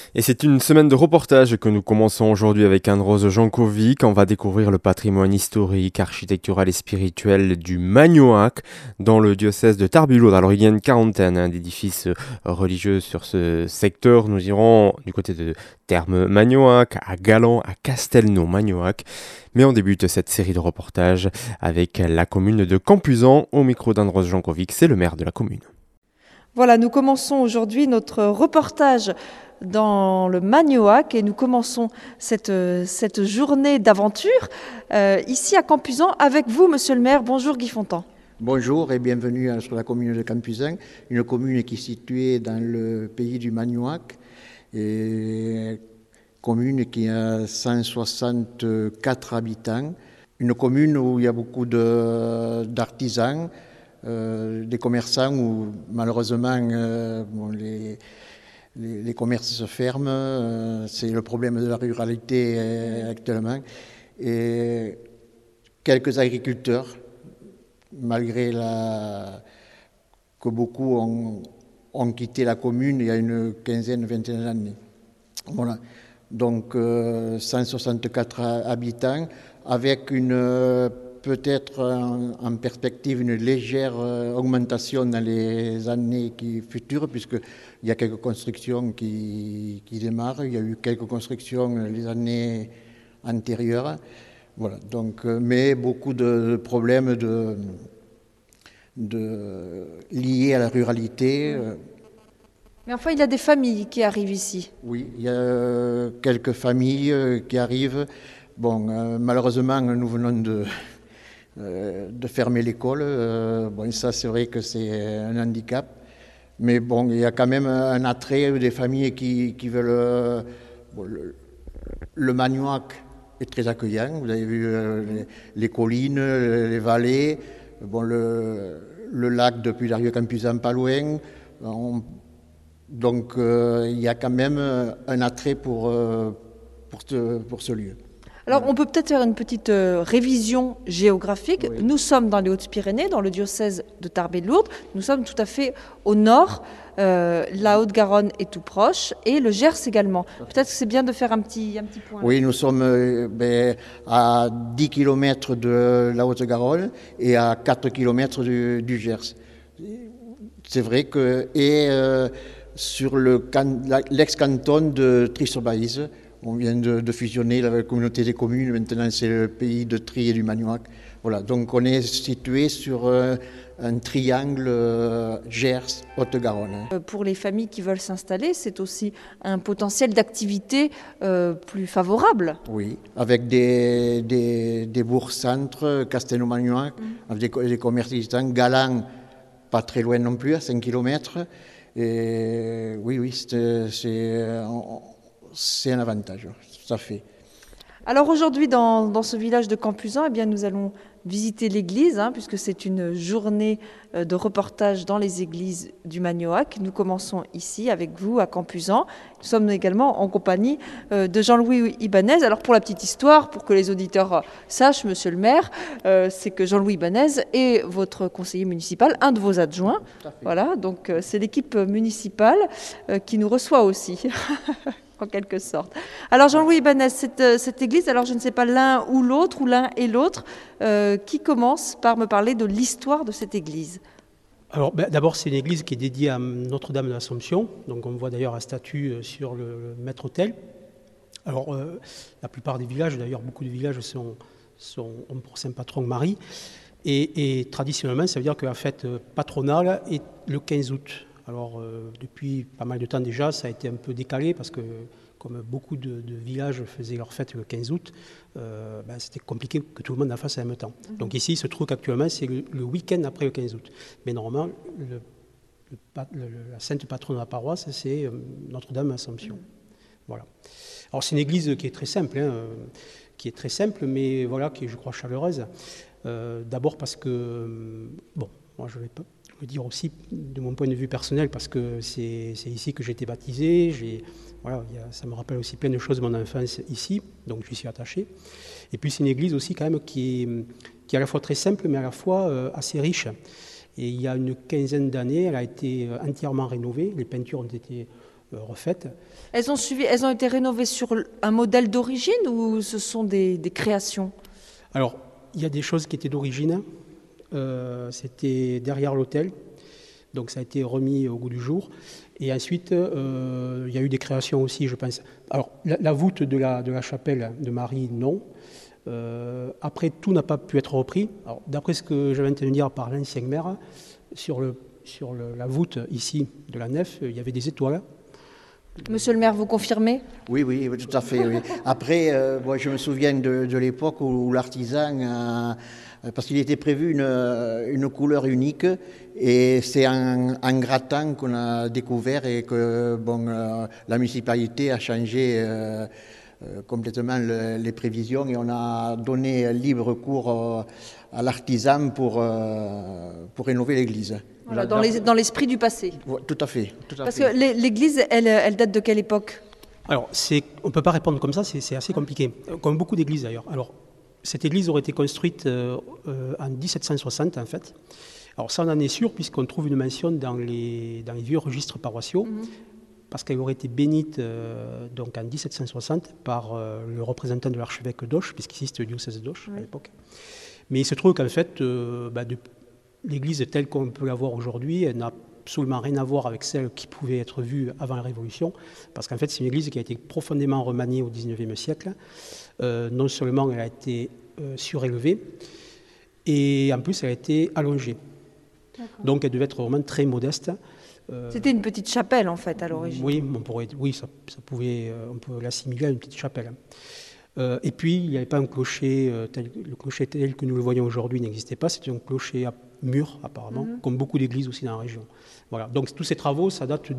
Et c'est une semaine de reportage que nous commençons aujourd'hui avec Anne-Rose Jankovic. On va découvrir le patrimoine historique, architectural et spirituel du Magnoac dans le diocèse de Tarbes-Lourdes. Alors il y a une quarantaine d'édifices religieux sur ce secteur. Nous irons du côté de Termes-Magnoac, à Galan, à Castelnau-Magnoac. Mais on débute cette série de reportages avec la commune de Campuzan. Au micro d'Anne-Rose Jankovic, c'est le maire de la commune. Voilà, nous commençons aujourd'hui notre reportage dans le Magnoac et nous commençons cette journée d'aventure ici à Campuzan avec vous, monsieur le maire. Bonjour Guy Fontan. Bonjour et bienvenue sur la commune de Campuzan, une commune qui est située dans le pays du Magnoac, et commune qui a 164 habitants, une commune où il y a beaucoup d'artisans, des commerçants où malheureusement les commerces se ferment, c'est le problème de la ruralité actuellement, et quelques agriculteurs, malgré que beaucoup ont quitté la commune il y a une quinzaine, vingtaine d'années. Voilà. Donc 164 habitants, avec peut-être en perspective une légère augmentation dans les années futures, puisqu'il y a quelques constructions qui démarrent. Il y a eu quelques constructions les années antérieures. Voilà, donc, mais beaucoup de problèmes liés à la ruralité. Mais enfin, il y a des familles qui arrivent ici. Oui, il y a quelques familles qui arrivent. Bon, malheureusement, nous venons de fermer l'école. Bon, ça, c'est vrai que c'est un handicap. Mais bon, il y a quand même un attrait des familles qui veulent le Magnoac est très accueillant. Vous avez vu les collines, les vallées, bon, le lac depuis l'Arieux-Campuzan pas loin. Donc il y a quand même un attrait pour ce lieu. Alors on peut peut-être faire une petite révision géographique. Oui. Nous sommes dans les Hautes-Pyrénées, dans le diocèse de Tarbes-Lourdes. Nous sommes tout à fait au nord. La Haute-Garonne est tout proche et le Gers également. Peut-être que c'est bien de faire un petit point. Oui, nous sommes à 10 km de la Haute-Garonne et à 4 km du Gers. C'est vrai que sur l'ex-canton de Trie-sur-Baïse, on vient de fusionner la communauté des communes. Maintenant, c'est le pays de Trie et du Magnoac. Voilà, donc on est situé sur un triangle Gers-Haute-Garonne. Pour les familles qui veulent s'installer, c'est aussi un potentiel d'activité plus favorable. Oui, avec des bourgs-centres, Castelnau-Magnoac, avec des commerçants, Galan, pas très loin non plus, à 5 km. Et oui, c'est un avantage, tout à fait. Alors aujourd'hui, dans ce village de Campuzan, eh bien, nous allons visiter l'église, puisque c'est une journée de reportage dans les églises du Magnoac. Nous commençons ici avec vous à Campuzan. Nous sommes également en compagnie de Jean-Louis Ibanez. Alors pour la petite histoire, pour que les auditeurs sachent, monsieur le maire, c'est que Jean-Louis Ibanez est votre conseiller municipal, un de vos adjoints. Voilà, donc c'est l'équipe municipale qui nous reçoit aussi. En quelque sorte. Alors Jean-Louis Ibanez, cette église, alors je ne sais pas l'un ou l'autre, ou l'un et l'autre, qui commence par me parler de l'histoire de cette église? Alors d'abord, c'est une église qui est dédiée à Notre-Dame de l'Assomption, donc on voit d'ailleurs un statue sur le maître-autel. Alors la plupart des villages, d'ailleurs beaucoup de villages ont pour saint patron Marie, et traditionnellement ça veut dire que la fête patronale est le 15 août. Alors, depuis pas mal de temps déjà, ça a été un peu décalé parce que, comme beaucoup de villages faisaient leur fête le 15 août, c'était compliqué que tout le monde la fasse en même temps. Donc ici, il se trouve qu'actuellement, c'est le week-end après le 15 août. Mais normalement, la sainte patronne de la paroisse, c'est Notre-Dame de l'Assomption. Voilà. Alors, c'est une église qui est très simple, mais voilà, qui est, je crois, chaleureuse. D'abord parce que, moi, je ne vais pas le dire aussi de mon point de vue personnel, parce que c'est ici que j'ai été baptisé. Ça me rappelle aussi plein de choses de mon enfance ici, donc je suis attaché. Et puis c'est une église aussi quand même qui est à la fois très simple, mais à la fois assez riche. Et il y a une quinzaine d'années, elle a été entièrement rénovée. Les peintures ont été refaites. Elles ont été rénovées sur un modèle d'origine ou ce sont des créations? Alors, il y a des choses qui étaient d'origine. C'était derrière l'hôtel, donc ça a été remis au goût du jour. Et ensuite, il y a eu des créations aussi, je pense. Alors, la voûte de la chapelle de Marie, non. Après, tout n'a pas pu être repris. Alors, d'après ce que j'avais entendu dire par l'ancien maire, sur la voûte ici de la nef, il y avait des étoiles. Monsieur le maire, vous confirmez? Oui, tout à fait. Oui. Après, moi, je me souviens de l'époque où l'artisan, parce qu'il était prévu une couleur unique, et c'est en grattant qu'on a découvert et que la municipalité a changé complètement les prévisions et on a donné libre cours à l'artisan pour rénover l'église. Voilà, dans l'esprit du passé. Tout à fait. Parce que l'église, elle date de quelle époque? Alors, on ne peut pas répondre comme ça, c'est assez compliqué, comme beaucoup d'églises d'ailleurs. Alors, cette église aurait été construite en 1760 en fait. Alors ça, on en est sûr puisqu'on trouve une mention dans les vieux registres paroissiaux, parce qu'elle aurait été bénite donc en 1760 par le représentant de l'archevêque d'Auch, puisqu'ici c'était le diocèse d'Auch à l'époque. Mais il se trouve qu'en fait, l'église telle qu'on peut la voir aujourd'hui, elle n'a absolument rien à voir avec celle qui pouvait être vue avant la Révolution, parce qu'en fait c'est une église qui a été profondément remaniée au XIXe siècle. Non seulement elle a été surélevée, et en plus elle a été allongée. Donc elle devait être vraiment très modeste. C'était une petite chapelle en fait à l'origine. Oui, on peut l'assimiler à une petite chapelle. Et puis il n'y avait pas un clocher, le clocher tel que nous le voyons aujourd'hui n'existait pas, c'était un clocher à mur apparemment, comme beaucoup d'églises aussi dans la région. Voilà. Donc tous ces travaux, ça date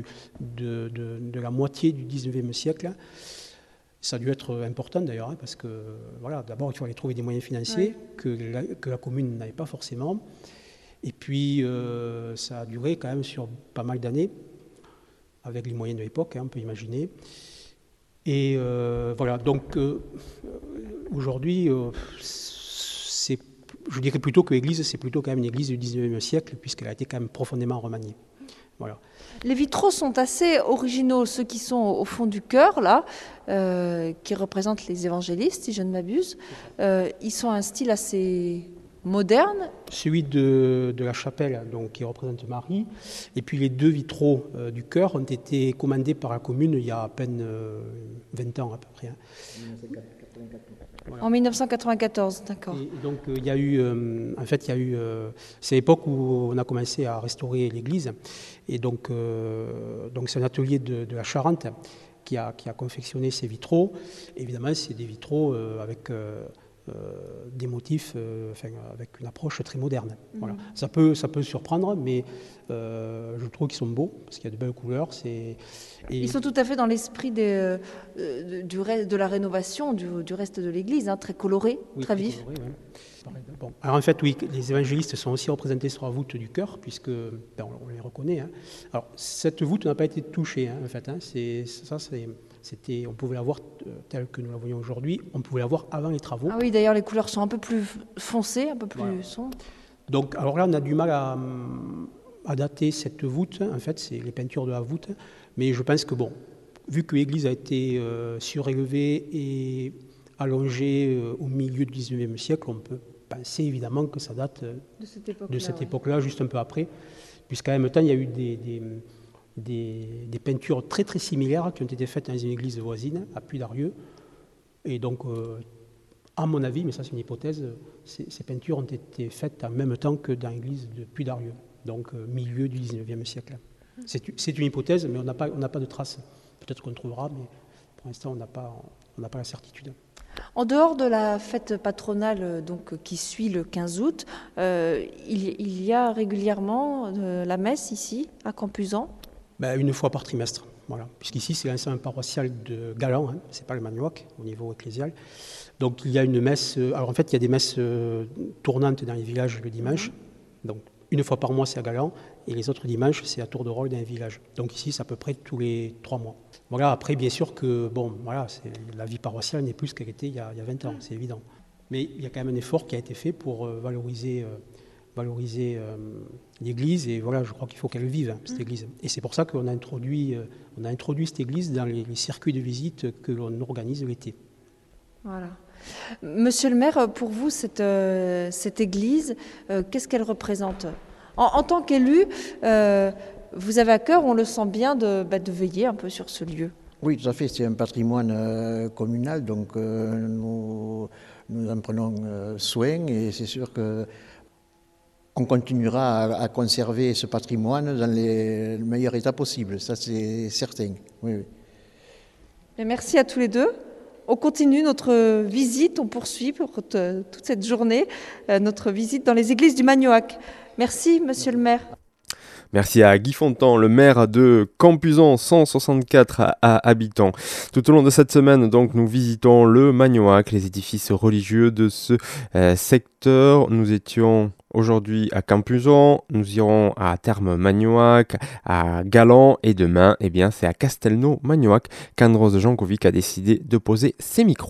de la moitié du XIXe siècle. Ça a dû être important d'ailleurs, parce que voilà, d'abord il fallait trouver des moyens financiers que la commune n'avait pas forcément. Et puis ça a duré quand même sur pas mal d'années, avec les moyens de l'époque, on peut imaginer. Et voilà, donc aujourd'hui, je dirais plutôt que l'église, c'est plutôt quand même une église du XIXe siècle, puisqu'elle a été quand même profondément remaniée. Voilà. Les vitraux sont assez originaux, ceux qui sont au fond du chœur, là, qui représentent les évangélistes, si je ne m'abuse. Ils sont un style assez moderne. Celui de la chapelle, donc, qui représente Marie, et puis les deux vitraux du chœur ont été commandés par la commune il y a à peine 20 ans à peu près. Voilà. En 1994, d'accord. Et donc il y a eu, c'est l'époque où on a commencé à restaurer l'église, et donc c'est un atelier de la Charente qui a confectionné ces vitraux. Évidemment, c'est des vitraux avec des motifs, avec une approche très moderne. Voilà. Ça peut surprendre, mais je trouve qu'ils sont beaux, parce qu'il y a de belles couleurs. Ils sont tout à fait dans l'esprit de la rénovation du reste de l'église, très coloré, très vif. Coloré, ouais. Bon. Alors en fait, oui, les évangélistes sont aussi représentés sur la voûte du chœur, puisque on les reconnaît. Alors cette voûte n'a pas été touchée, en fait. On pouvait la voir telle que nous la voyons aujourd'hui, on pouvait la voir avant les travaux. Ah oui, d'ailleurs, les couleurs sont un peu plus foncées, un peu plus sombres. Donc, alors là, on a du mal à dater cette voûte, en fait, c'est les peintures de la voûte, mais je pense que, vu que l'église a été surélevée et allongée au milieu du XIXe siècle, on peut penser évidemment que ça date de cette époque-là, juste un peu après, puisqu'en même temps, il y a eu des peintures très très similaires qui ont été faites dans une église voisine, à Puy-d'Arieux. Et donc, à mon avis, mais ça c'est une hypothèse, ces peintures ont été faites en même temps que dans l'église de Puy-d'Arieux, donc milieu du XIXe siècle. C'est une hypothèse, mais on n'a pas de traces. Peut-être qu'on trouvera, mais pour l'instant, on n'a pas la certitude. En dehors de la fête patronale qui suit le 15 août, il y a régulièrement la messe ici, à Campuzan. Une fois par trimestre, voilà. Puisqu'ici c'est l'ensemble paroissial de Galan, c'est pas le Magnoac au niveau ecclésial. Donc il y a une messe, alors en fait il y a des messes tournantes dans les villages le dimanche, donc une fois par mois c'est à Galan, et les autres dimanches c'est à tour de rôle dans les villages. Donc ici c'est à peu près tous les 3 mois. Voilà, après bien sûr que, la vie paroissiale n'est plus ce qu'elle était il y a 20 ans, c'est évident. Mais il y a quand même un effort qui a été fait pour valoriser l'église. Et voilà, je crois qu'il faut qu'elle vive, cette église. Et c'est pour ça qu'on a introduit cette église dans les circuits de visite que l'on organise l'été. Voilà. Monsieur le maire, pour vous, cette église, qu'est-ce qu'elle représente ? En tant qu'élu, vous avez à cœur, on le sent bien, de veiller un peu sur ce lieu. Oui, tout à fait, c'est un patrimoine communal, donc nous en prenons soin et c'est sûr qu'on continuera à conserver ce patrimoine dans le meilleur état possible, ça c'est certain. Oui, oui. Et merci à tous les deux. On continue notre visite, on poursuit pour toute cette journée notre visite dans les églises du Magnoac. Merci, monsieur le maire. Merci à Guy Fontan, le maire de Campuzan, 164 habitants. Tout au long de cette semaine, donc, nous visitons le Magnoac, les édifices religieux de ce secteur. Nous étions aujourd'hui à Campuzan, nous irons à Termes-Magnoac, à Galan et demain, c'est à Castelnau-Magnoac qu'Anne-Rose Jankovic a décidé de poser ses micros.